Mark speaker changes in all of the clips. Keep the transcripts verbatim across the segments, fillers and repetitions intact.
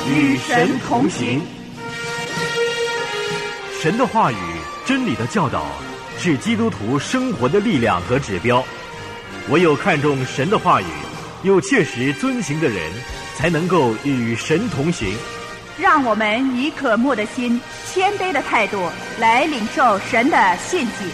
Speaker 1: 与神同行。
Speaker 2: 神的话语、真理的教导是基督徒生活的力量和指标。唯有看重神的话语，又切实遵行的人，才能够与神同行。
Speaker 1: 让我们以渴慕的心、谦卑的态度来领受神的信息。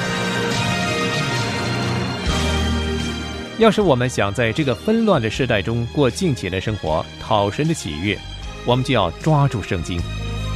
Speaker 3: 要是我们想在这个纷乱的时代中过敬虔的生活，讨神的喜悦，我们就要抓住圣经。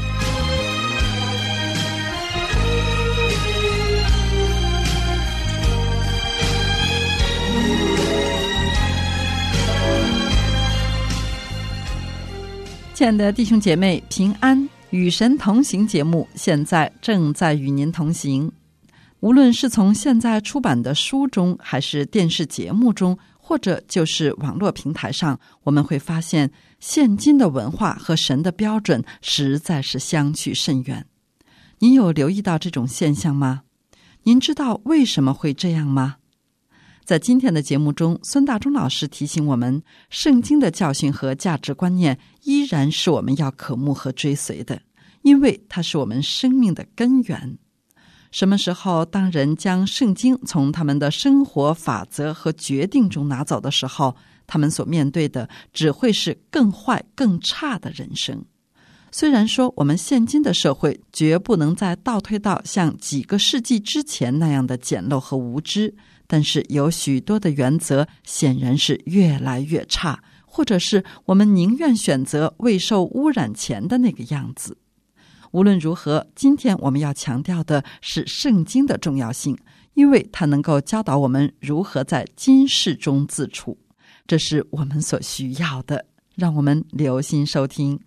Speaker 4: 亲爱的弟兄姐妹，平安，与神同行节目现在正在与您同行。无论是从现在出版的书中，还是电视节目中，或者就是网络平台上，我们会发现现今的文化和神的标准实在是相去甚远。您有留意到这种现象吗？您知道为什么会这样吗？在今天的节目中，孙大中老师提醒我们，圣经的教训和价值观念依然是我们要渴慕和追随的，因为它是我们生命的根源。什么时候当人将圣经从他们的生活法则和决定中拿走的时候，他们所面对的只会是更坏更差的人生。虽然说我们现今的社会绝不能再倒退到像几个世纪之前那样的简陋和无知，但是有许多的原则显然是越来越差，或者是我们宁愿选择未受污染前的那个样子。无论如何，今天我们要强调的是圣经的重要性，因为它能够教导我们如何在今世中自处，这是我们所需要的。让我们留心收听。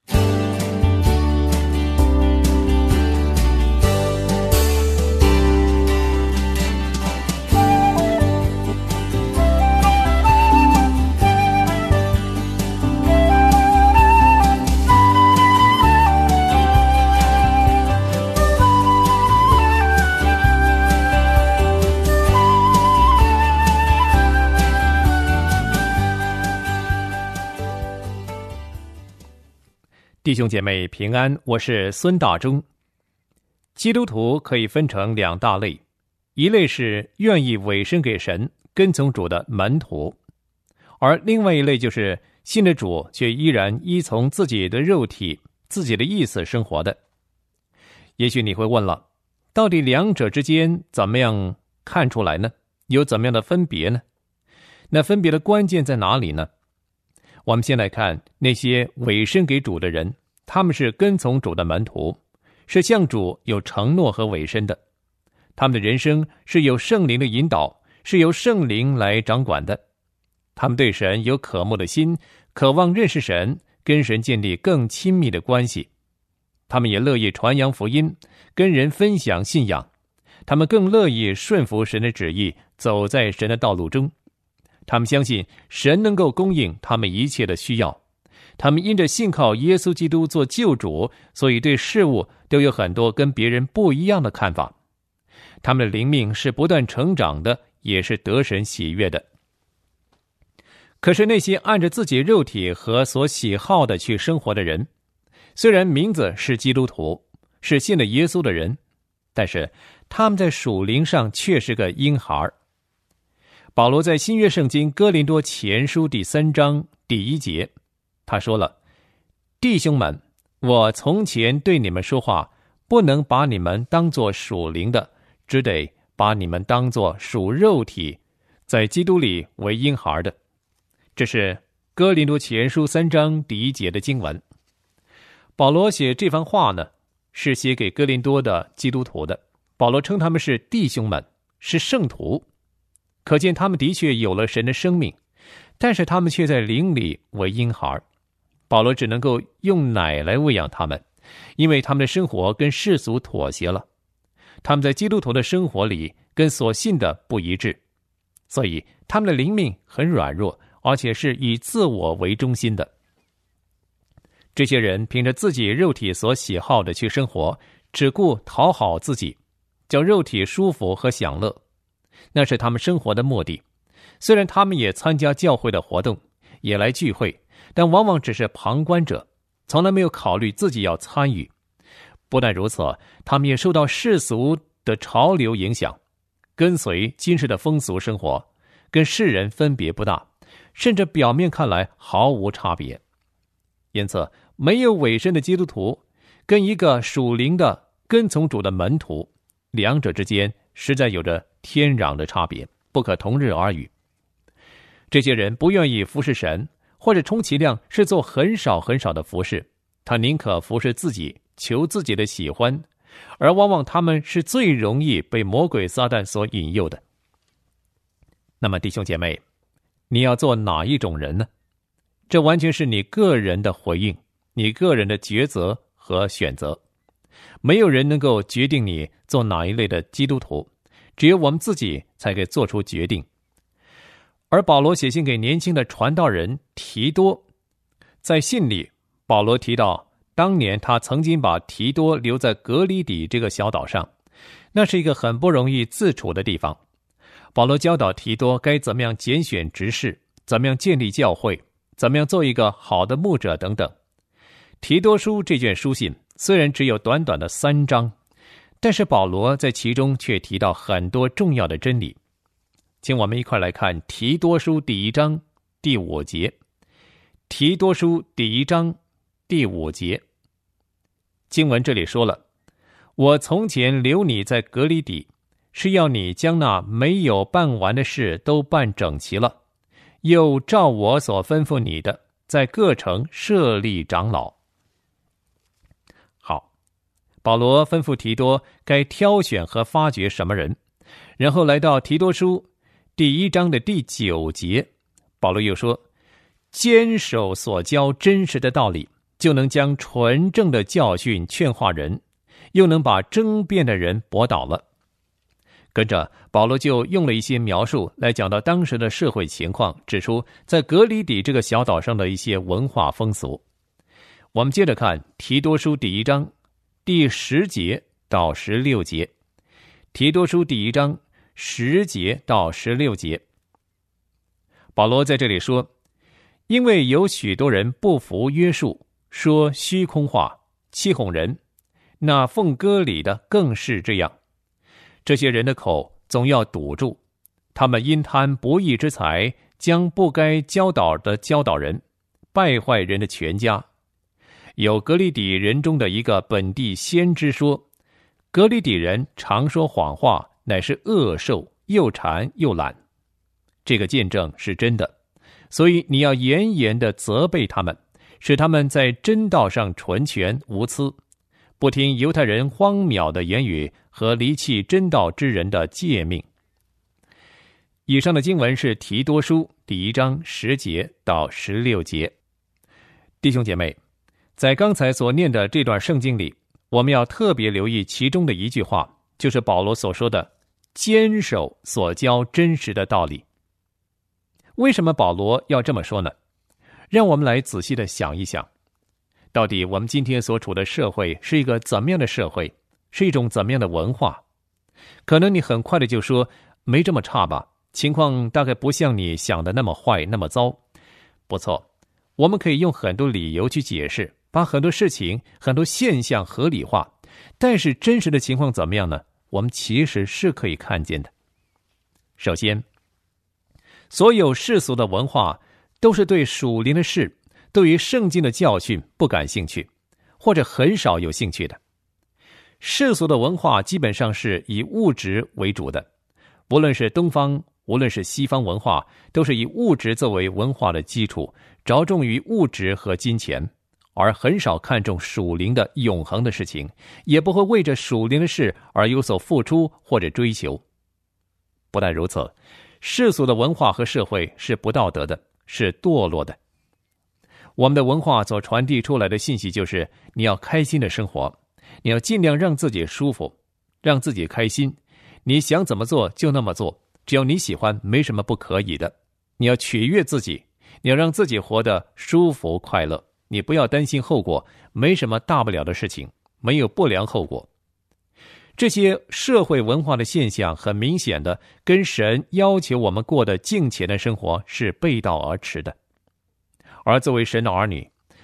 Speaker 3: 弟兄姐妹平安，我是孙大中。基督徒可以分成两大类，一类是愿意委身给神、跟从主的门徒，而另外一类就是信了主却依然依从自己的肉体、自己的意思生活的。也许你会问了，到底两者之间怎么样看出来呢？有怎么样的分别呢？那分别的关键在哪里呢？我们先来看那些委身给主的人，他们是跟从主的门徒，是向主有承诺和委身的。他们的人生是有圣灵的引导，是由圣灵来掌管的。他们对神有渴慕的心，渴望认识神，跟神建立更亲密的关系。他们也乐意传扬福音，跟人分享信仰。他们更乐意顺服神的旨意，走在神的道路中。他们相信神能够供应他们一切的需要，他们因着信靠耶稣基督做救主，所以对事物都有很多跟别人不一样的看法。他们的灵命是不断成长的，也是得神喜悦的。可是那些按着自己肉体和所喜好的去生活的人，虽然名字是基督徒，是信了耶稣的人，但是他们在属灵上却是个婴孩。保罗在新约圣经哥林多前书第三章第一节，他说了：弟兄们，我从前对你们说话，不能把你们当作属灵的，只得把你们当作属肉体，在基督里为婴孩的。这是哥林多前书三章第一节的经文。保罗写这番话呢，是写给哥林多的基督徒的。保罗称他们是弟兄们，是圣徒，可见他们的确有了神的生命，但是他们却在灵里为婴孩。保罗只能够用奶来喂养他们，因为他们的生活跟世俗妥协了，他们在基督徒的生活里跟所信的不一致，所以他们的灵命很软弱，而且是以自我为中心的。这些人凭着自己肉体所喜好的去生活，只顾讨好自己，叫肉体舒服和享乐，那是他们生活的目的。虽然他们也参加教会的活动，也来聚会，但往往只是旁观者， 从来没有考虑自己要参与。不但如此，他们也受到世俗的潮流影响，跟随今世的风俗生活，跟世人分别不大，甚至表面看来毫无差别。因此，没有委身的基督徒跟一个属灵的跟从主的门徒，两者之间实在有着天壤的差别，不可同日而语。这些人不愿意服侍神，或者充其量是做很少很少的服侍，他宁可服侍自己，求自己的喜欢，而往往他们是最容易被魔鬼撒旦所引诱的。那么弟兄姐妹，你要做哪一种人呢？这完全是你个人的回应，你个人的抉择和选择。没有人能够决定你做哪一类的基督徒，只有我们自己才可以做出决定。而保罗写信给年轻的传道人提多，在信里保罗提到，当年他曾经把提多留在革哩底这个小岛上，那是一个很不容易自处的地方。保罗教导提多该怎么样拣选执事，怎么样建立教会，怎么样做一个好的牧者等等。提多书这卷书信虽然只有短短的三章，但是保罗在其中却提到很多重要的真理。请我们一块来看提多书第一章第五节。提多书第一章第五节，经文这里说了，我从前留你在革哩底，是要你将那没有办完的事都办整齐了，又照我所吩咐你的，在各城设立长老。好，保罗吩咐提多该挑选和发掘什么人，然后来到提多书第一章的第九节，保罗又说，坚守所教真实的道理，就能将纯正的教训劝化人，又能把争辩的人驳倒了。跟着保罗就用了一些描述来讲到当时的社会情况，指出在革哩底这个小岛上的一些文化风俗。我们接着看提多书第一章第十节到十六节。提多书第一章十节到十六节，保罗在这里说，因为有许多人不服约束，说虚空话，欺哄人，那奉割礼的更是这样。这些人的口总要堵住，他们因贪不义之财，将不该教导的教导人，败坏人的全家。有革哩底人中的一个本地先知说，革哩底人常说谎话，乃是恶兽，又馋又懒。这个见证是真的，所以你要严严地责备他们，使他们在真道上纯全无疵，不听犹太人荒谬的言语和离弃真道之人的诫命。以上的经文是提多书第一章十节到十六节。弟兄姐妹，在刚才所念的这段圣经里，我们要特别留意其中的一句话，就是保罗所说的坚守所教真实的道理。为什么保罗要这么说呢？让我们来仔细的想一想，到底我们今天所处的社会是一个怎么样的社会，是一种怎么样的文化？可能你很快的就说，没这么差吧，情况大概不像你想的那么坏那么糟。不错，我们可以用很多理由去解释，把很多事情很多现象合理化，但是真实的情况怎么样呢？我们其实是可以看见的。首先，所有世俗的文化都是对属灵的事，对于圣经的教训不感兴趣，或者很少有兴趣的。世俗的文化基本上是以物质为主的，无论是东方，无论是西方文化，都是以物质作为文化的基础，着重于物质和金钱，而很少看重属灵的永恒的事情，也不会为着属灵的事而有所付出或者追求。不但如此，世俗的文化和社会是不道德的，是堕落的。我们的文化所传递出来的信息就是，你要开心的生活，你要尽量让自己舒服，让自己开心，你想怎么做就那么做，只要你喜欢，没什么不可以的。你要取悦自己，你要让自己活得舒服快乐，你不要担心后果，没什么大不了的事情，没有不良后果。这些社会文化的现象很明显的跟神要求我们过的敬虔的生活是背道而驰的。而作为神的儿女，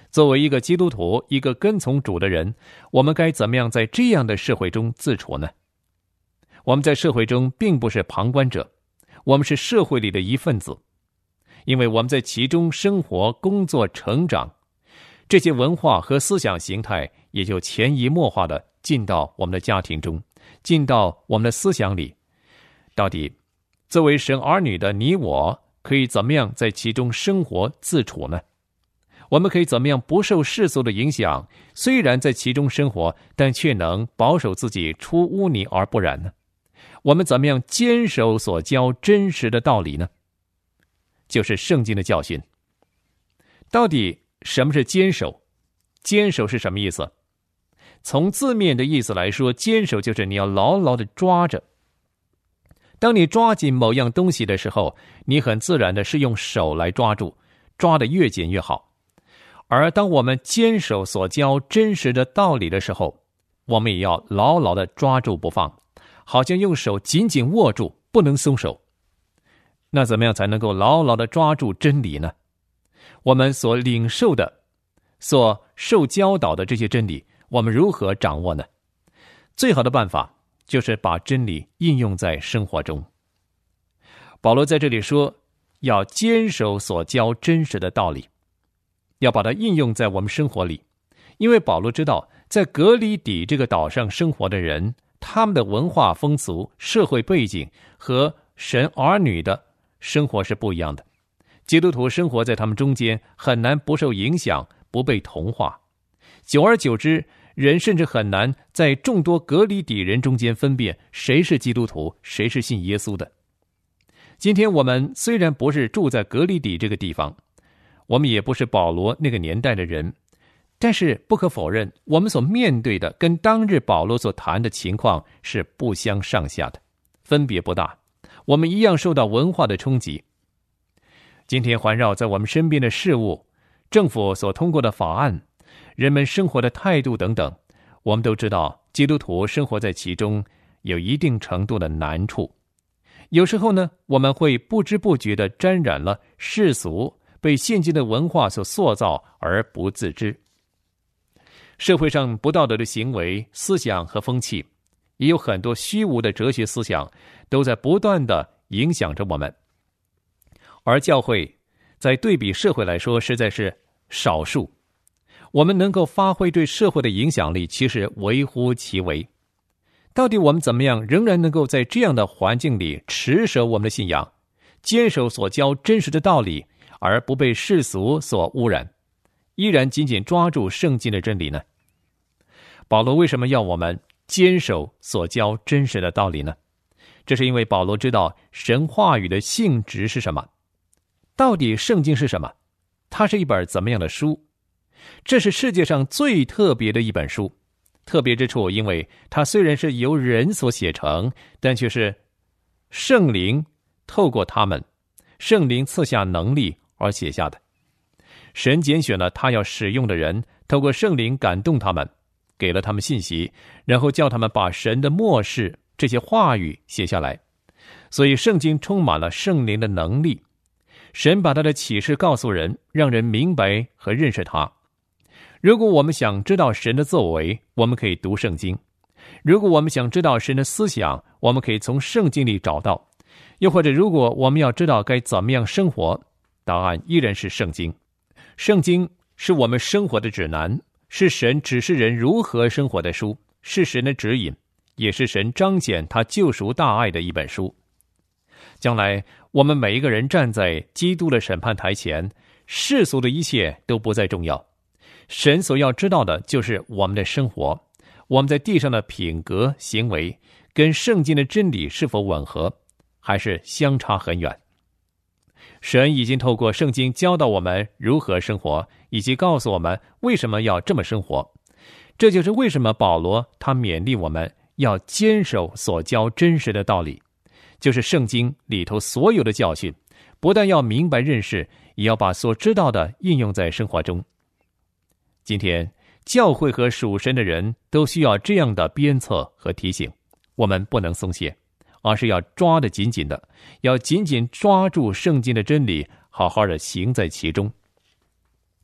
Speaker 3: 作为一个基督徒，一个跟从主的人，我们该怎么样在这样的社会中自处呢？我们在社会中并不是旁观者，我们是社会里的一份子，因为我们在其中生活、工作、成长，这些文化和思想形态也就潜移默化地进到我们的家庭中，进到我们的思想里。到底作为神儿女的你我，可以怎么样在其中生活自处呢？我们可以怎么样不受世俗的影响，虽然在其中生活，但却能保守自己出污泥而不染呢？我们怎么样坚守所教真实的道理呢？就是圣经的教训。到底什么是坚守？坚守是什么意思？从字面的意思来说，坚守就是你要牢牢地抓着。当你抓紧某样东西的时候，你很自然的是用手来抓住，抓得越紧越好。而当我们坚守所教真实的道理的时候，我们也要牢牢地抓住不放，好像用手紧紧握住，不能松手。那怎么样才能够牢牢地抓住真理呢？我们所领受的、所受教导的这些真理，我们如何掌握呢？最好的办法就是把真理应用在生活中。保罗在这里说，要坚守所教真实的道理，要把它应用在我们生活里。因为保罗知道，在革哩底这个岛上生活的人，他们的文化风俗、社会背景和神儿女的生活是不一样的。基督徒生活在他们中间，很难不受影响，不被同化。久而久之，人甚至很难在众多革哩底人中间分辨谁是基督徒，谁是信耶稣的。今天我们虽然不是住在革哩底这个地方，我们也不是保罗那个年代的人，但是不可否认，我们所面对的跟当日保罗所谈的情况是不相上下的，分别不大。我们一样受到文化的冲击。今天环绕在我们身边的事物，政府所通过的法案，人们生活的态度等等，我们都知道基督徒生活在其中有一定程度的难处。有时候呢，我们会不知不觉地沾染了世俗，被现今的文化所塑造而不自知。社会上不道德的行为、思想和风气，也有很多虚无的哲学思想，都在不断地影响着我们。而教会在对比社会来说，实在是少数。我们能够发挥对社会的影响力，其实微乎其微。到底我们怎么样仍然能够在这样的环境里持守我们的信仰，坚守所教真实的道理，而不被世俗所污染，依然紧紧抓住圣经的真理呢？保罗为什么要我们坚守所教真实的道理呢？这是因为保罗知道神话语的性质是什么。到底圣经是什么？它是一本怎么样的书？这是世界上最特别的一本书。特别之处，因为它虽然是由人所写成，但却是圣灵透过他们，圣灵赐下能力而写下的。神拣选了他要使用的人，透过圣灵感动他们，给了他们信息，然后叫他们把神的默示这些话语写下来。所以圣经充满了圣灵的能力，神把他的启示告诉人，让人明白和认识他。如果我们想知道神的作为，我们可以读圣经；如果我们想知道神的思想，我们可以从圣经里找到；又或者如果我们要知道该怎么样生活，答案依然是圣经。圣经是我们生活的指南，是神指示人如何生活的书，是神的指引，也是神彰显他救赎大爱的一本书。将来我们每一个人站在基督的审判台前，世俗的一切都不再重要。神所要知道的就是我们的生活，我们在地上的品格行为跟圣经的真理是否吻合，还是相差很远。神已经透过圣经教导我们如何生活，以及告诉我们为什么要这么生活。这就是为什么保罗他勉励我们要坚守所教真实的道理，就是圣经里头所有的教训，不但要明白认识，也要把所知道的应用在生活中。今天教会和属神的人都需要这样的鞭策和提醒，我们不能松懈，而是要抓得紧紧的，要紧紧抓住圣经的真理，好好的行在其中。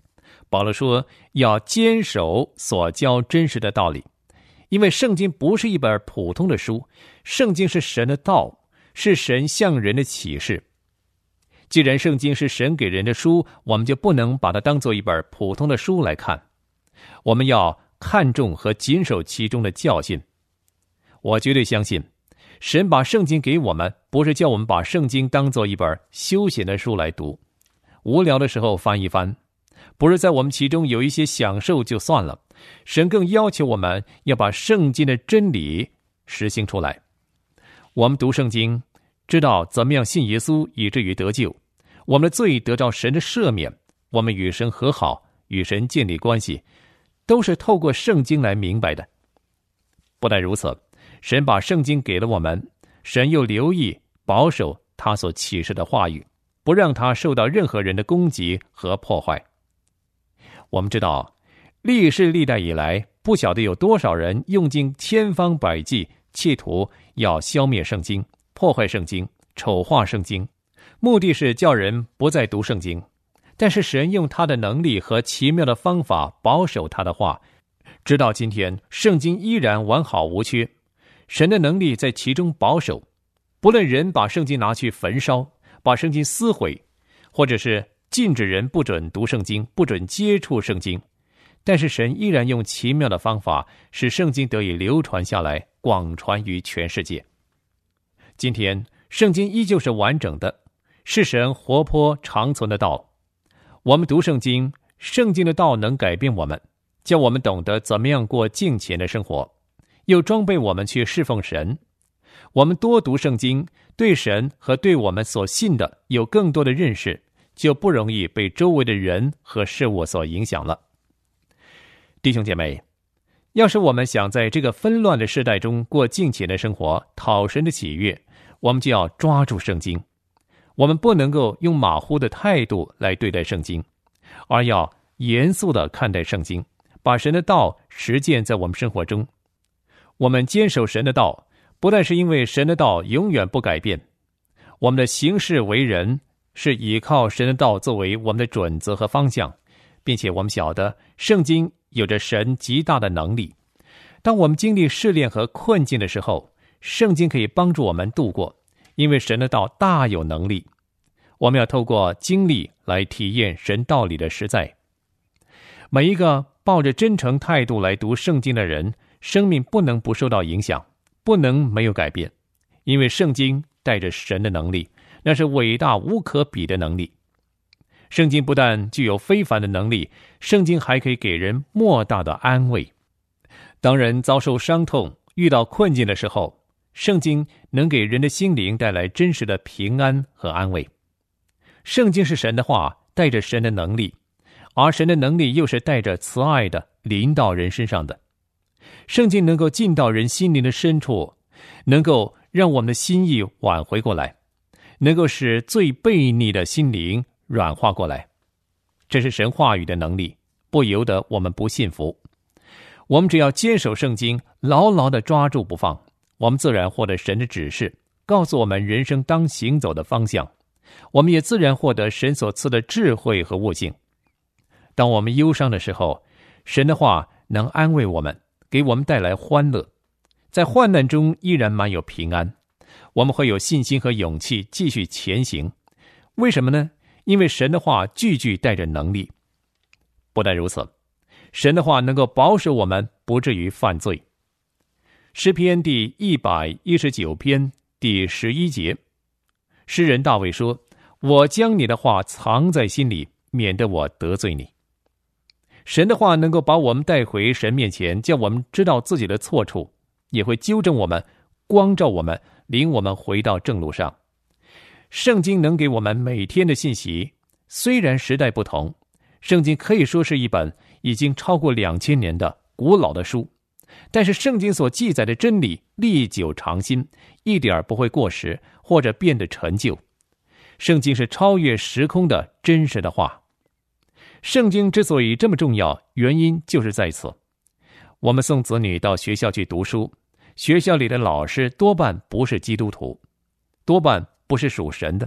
Speaker 3: 保罗说要坚守所教真实的道理，因为圣经不是一本普通的书，圣经是神的道，是神向人的启示。既然圣经是神给人的书，我们就不能把它当作一本普通的书来看，我们要看重和谨守其中的教训。我绝对相信，神把圣经给我们，不是叫我们把圣经当作一本休闲的书来读，无聊的时候翻一翻，不是在我们其中有一些享受就算了，神更要求我们要把圣经的真理实行出来。我们读圣经，知道怎么样信耶稣以至于得救，我们的罪得到神的赦免，我们与神和好，与神建立关系，都是透过圣经来明白的。不但如此，神把圣经给了我们，神又留意保守他所启示的话语，不让它受到任何人的攻击和破坏。我们知道历世历代以来，不晓得有多少人用尽千方百计，企图要消灭圣经，破坏圣经，丑化圣经，目的是叫人不再读圣经。但是神用他的能力和奇妙的方法保守他的话，直到今天圣经依然完好无缺。神的能力在其中保守，不论人把圣经拿去焚烧，把圣经撕毁，或者是禁止人不准读圣经，不准接触圣经，但是神依然用奇妙的方法使圣经得以流传下来，广传于全世界。今天圣经依旧是完整的，是神活泼长存的道。我们读圣经，圣经的道能改变我们，叫我们懂得怎么样过敬虔的生活，又装备我们去侍奉神。我们多读圣经，对神和对我们所信的有更多的认识，就不容易被周围的人和事物所影响了。弟兄姐妹，要是我们想在这个纷乱的时代中过敬虔的生活，讨神的喜悦，我们就要抓住圣经。我们不能够用马虎的态度来对待圣经，而要严肃地看待圣经，把神的道实践在我们生活中。我们坚守神的道，不但是因为神的道永远不改变，我们的行事为人是依靠神的道作为我们的准则和方向，并且我们晓得圣经有着神极大的能力。当我们经历试炼和困境的时候，圣经可以帮助我们度过，因为神的道大有能力。我们要透过经历来体验神道理的实在。每一个抱着真诚态度来读圣经的人，生命不能不受到影响，不能没有改变，因为圣经带着神的能力，那是伟大无可比的能力。圣经不但具有非凡的能力，圣经还可以给人莫大的安慰。当人遭受伤痛，遇到困境的时候，圣经能给人的心灵带来真实的平安和安慰。圣经是神的话，带着神的能力，而神的能力又是带着慈爱的临到人身上的。圣经能够进到人心灵的深处，能够让我们的心意挽回过来，能够使最悖逆的心灵软化过来。这是神话语的能力，不由得我们不信服。我们只要坚守圣经，牢牢地抓住不放，我们自然获得神的指示，告诉我们人生当行走的方向。我们也自然获得神所赐的智慧和悟性。当我们忧伤的时候，神的话能安慰我们，给我们带来欢乐。在患难中依然满有平安，我们会有信心和勇气继续前行。为什么呢？因为神的话句句带着能力。不但如此，神的话能够保守我们不至于犯罪。诗篇第一百一十九篇第十一节，诗人大卫说：我将你的话藏在心里，免得我得罪你。神的话能够把我们带回神面前，叫我们知道自己的错处，也会纠正我们，光照我们，领我们回到正路上。圣经能给我们每天的信息，虽然时代不同，圣经可以说是一本已经超过两千年的古老的书，但是圣经所记载的真理历久常新，一点不会过时或者变得陈旧。圣经是超越时空的真实的话。圣经之所以这么重要，原因就是在此。我们送子女到学校去读书，学校里的老师多半不是基督徒，多半不是属神的，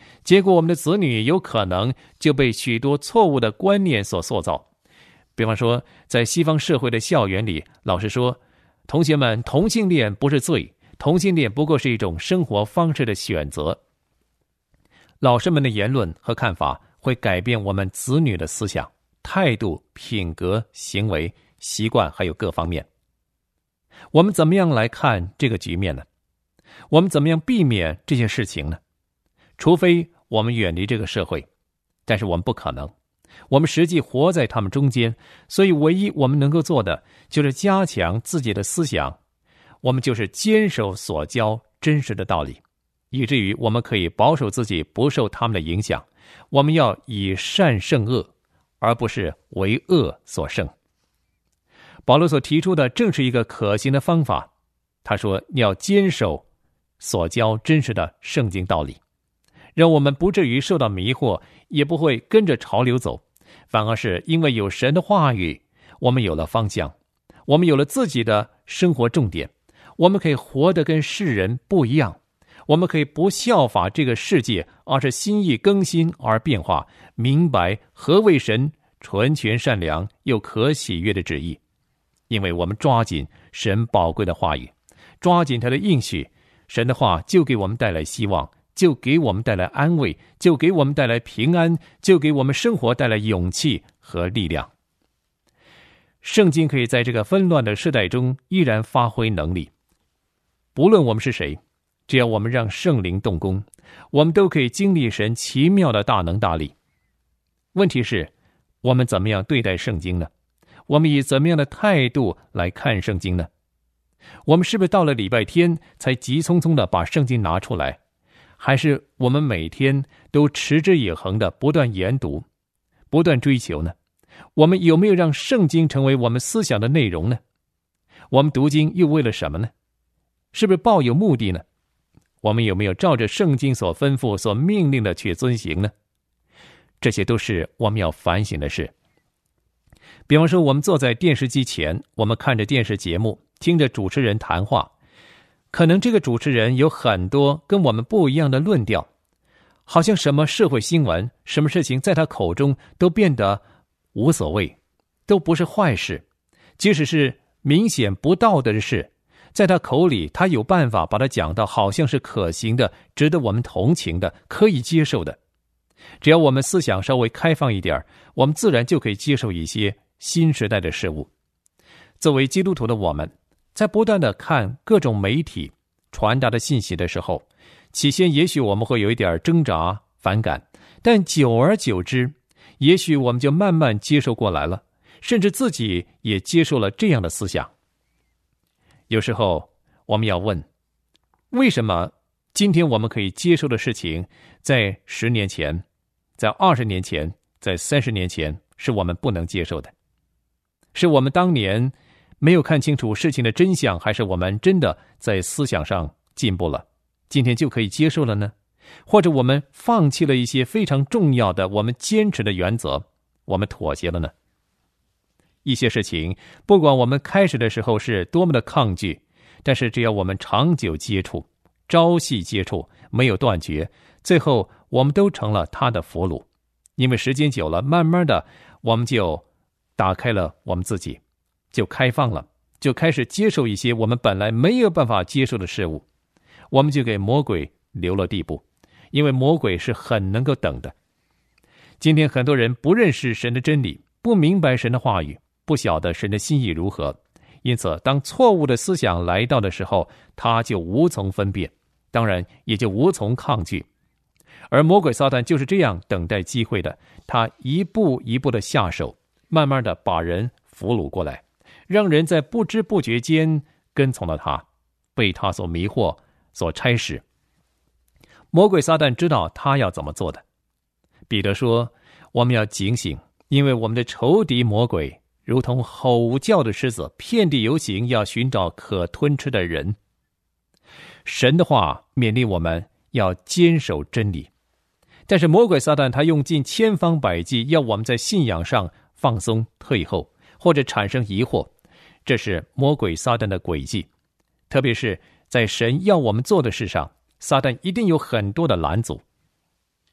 Speaker 3: 结果我们的子女有可能就被许多错误的观念所塑造。比方说，在西方社会的校园里，老师说，同学们，同性恋不是罪，同性恋不过是一种生活方式的选择。老师们的言论和看法会改变我们子女的思想、态度、品格、行为、习惯，还有各方面。我们怎么样来看这个局面呢？我们怎么样避免这些事情呢？除非我们远离这个社会，但是我们不可能。我们实际活在他们中间，所以唯一我们能够做的就是加强自己的思想，我们就是坚守所教真实的道理，以至于我们可以保守自己不受他们的影响。我们要以善胜恶，而不是为恶所胜。保罗所提出的正是一个可行的方法，他说要坚守所教真实的圣经道理，让我们不至于受到迷惑，也不会跟着潮流走，反而是因为有神的话语，我们有了方向，我们有了自己的生活重点，我们可以活得跟世人不一样，我们可以不效法这个世界，而是心意更新而变化，明白何为神纯全善良又可喜悦的旨意。因为我们抓紧神宝贵的话语，抓紧他的应许，神的话就给我们带来希望，就给我们带来安慰，就给我们带来平安，就给我们生活带来勇气和力量。圣经可以在这个纷乱的世代中依然发挥能力。不论我们是谁，只要我们让圣灵动工，我们都可以经历神奇妙的大能大力。问题是，我们怎么样对待圣经呢？我们以怎么样的态度来看圣经呢？我们是不是到了礼拜天才急匆匆的把圣经拿出来，还是我们每天都持之以恒的不断研读，不断追求呢？我们有没有让圣经成为我们思想的内容呢？我们读经又为了什么呢？是不是抱有目的呢？我们有没有照着圣经所吩咐、所命令的去遵行呢？这些都是我们要反省的事。比方说，我们坐在电视机前，我们看着电视节目，听着主持人谈话，可能这个主持人有很多跟我们不一样的论调，好像什么社会新闻、什么事情在他口中都变得无所谓，都不是坏事，即使是明显不道德的事，在他口里，他有办法把它讲到好像是可行的，值得我们同情的，可以接受的。只要我们思想稍微开放一点，我们自然就可以接受一些新时代的事物。作为基督徒的我们，在不断的看各种媒体传达的信息的时候，起先也许我们会有一点挣扎反感，但久而久之，也许我们就慢慢接受过来了，甚至自己也接受了这样的思想。有时候我们要问，为什么今天我们可以接受的事情，在十年前、在二十年前、在三十年前是我们不能接受的？是我们当年没有看清楚事情的真相，还是我们真的在思想上进步了，今天就可以接受了呢？或者我们放弃了一些非常重要的我们坚持的原则，我们妥协了呢？一些事情，不管我们开始的时候是多么的抗拒，但是只要我们长久接触、朝夕接触，没有断绝，最后我们都成了他的俘虏。因为时间久了，慢慢的我们就打开了我们自己，就开放了，就开始接受一些我们本来没有办法接受的事物，我们就给魔鬼留了地步，因为魔鬼是很能够等的。今天很多人不认识神的真理，不明白神的话语，不晓得神的心意如何，因此当错误的思想来到的时候，他就无从分辨，当然也就无从抗拒。而魔鬼撒旦就是这样等待机会的，他一步一步的下手，慢慢的把人俘虏过来，让人在不知不觉间跟从了他，被他所迷惑，所差使。魔鬼撒旦知道他要怎么做的。彼得说，我们要警醒，因为我们的仇敌魔鬼如同吼叫的狮子，遍地游行，要寻找可吞吃的人。神的话勉励我们要坚守真理，但是魔鬼撒旦他用尽千方百计，要我们在信仰上放松退后，或者产生疑惑，这是魔鬼撒旦的诡计。特别是在神要我们做的事上，撒旦一定有很多的拦阻。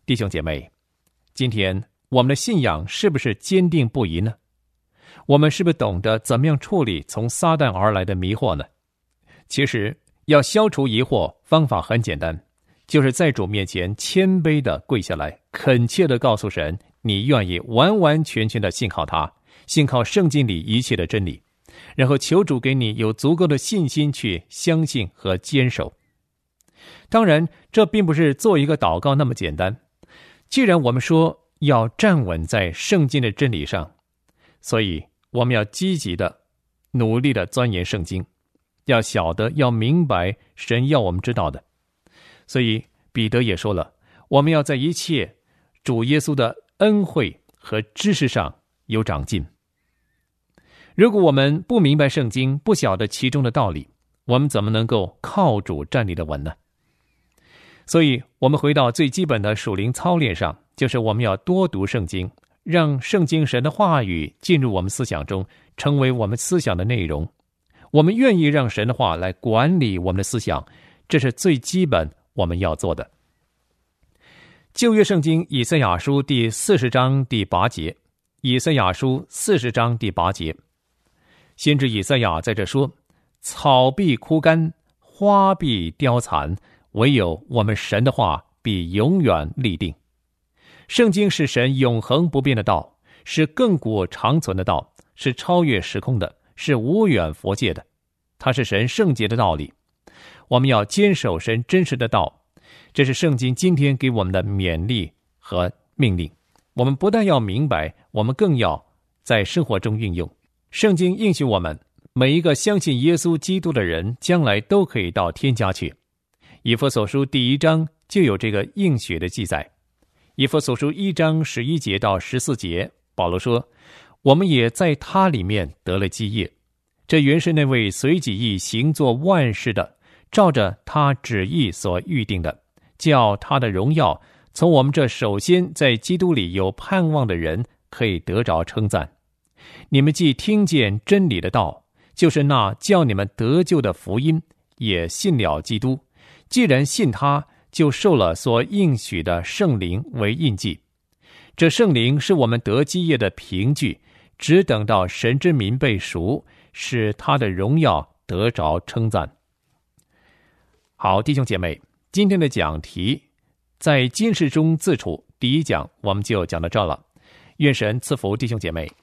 Speaker 3: 弟兄姐妹，今天我们的信仰是不是坚定不移呢？我们是不是懂得怎么样处理从撒旦而来的迷惑呢？其实要消除疑惑，方法很简单，就是在主面前谦卑地跪下来，恳切地告诉神，你愿意完完全全地信靠他，信靠圣经里一切的真理，然后求主给你有足够的信心去相信和坚守。当然，这并不是做一个祷告那么简单。既然我们说要站稳在圣经的真理上，所以我们要积极的、努力的钻研圣经，要晓得、要明白神要我们知道的。所以彼得也说了，我们要在一切主耶稣的恩惠和知识上有长进。如果我们不明白圣经，不晓得其中的道理，我们怎么能够靠主站立得稳呢？所以我们回到最基本的属灵操练上，就是我们要多读圣经，让圣经神的话语进入我们思想中，成为我们思想的内容。我们愿意让神的话来管理我们的思想，这是最基本我们要做的。旧约圣经以赛亚书第四十章第八节，以赛亚书四十章第八节，先知以赛亚在这说，草必枯干，花必凋残，唯有我们神的话必永远立定。圣经是神永恒不变的道，是亘古长存的道，是超越时空的，是无远佛界的，它是神圣洁的道理。我们要坚守神真实的道，这是圣经今天给我们的勉励和命令。我们不但要明白，我们更要在生活中运用。圣经应许我们，每一个相信耶稣基督的人将来都可以到天家去。以弗所书第一章就有这个应许的记载。以弗所书一章十一节到十四节，保罗说，我们也在他里面得了基业，这原是那位随己意行作万事的，照着他旨意所预定的，叫他的荣耀从我们这首先在基督里有盼望的人可以得着称赞。你们既听见真理的道，就是那叫你们得救的福音，也信了基督，既然信他，就受了所应许的圣灵为印记。这圣灵是我们得基业的凭据，只等到神之民被赎，使他的荣耀得着称赞。好，弟兄姐妹，今天的讲题在今世中自处第一讲我们就讲到这了。愿神赐福弟兄姐妹。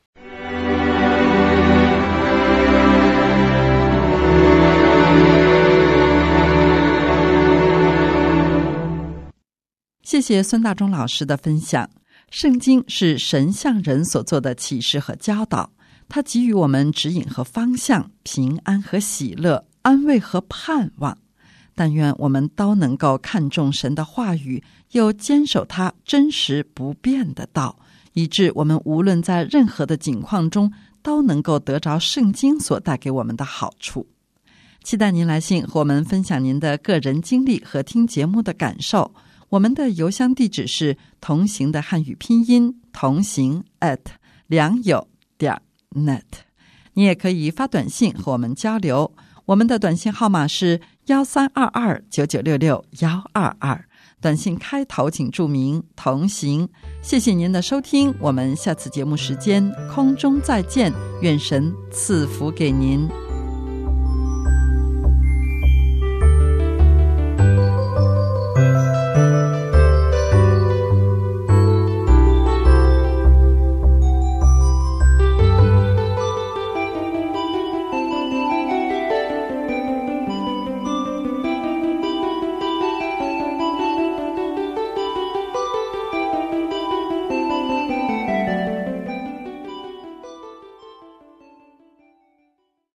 Speaker 4: 谢谢孙大中老师的分享。圣经是神向人所做的启示和教导，它给予我们指引和方向，平安和喜乐，安慰和盼望。但愿我们都能够看重神的话语，又坚守它真实不变的道，以致我们无论在任何的境况中都能够得着圣经所带给我们的好处。期待您来信和我们分享您的个人经历和听节目的感受。我们的邮箱地址是同行的汉语拼音同行 at 良友点 net。 你也可以发短信和我们交流，我们的短信号码是幺三二二九九六六幺二二，短信开头请注明同行。谢谢您的收听，我们下次节目时间空中再见，愿神赐福给您。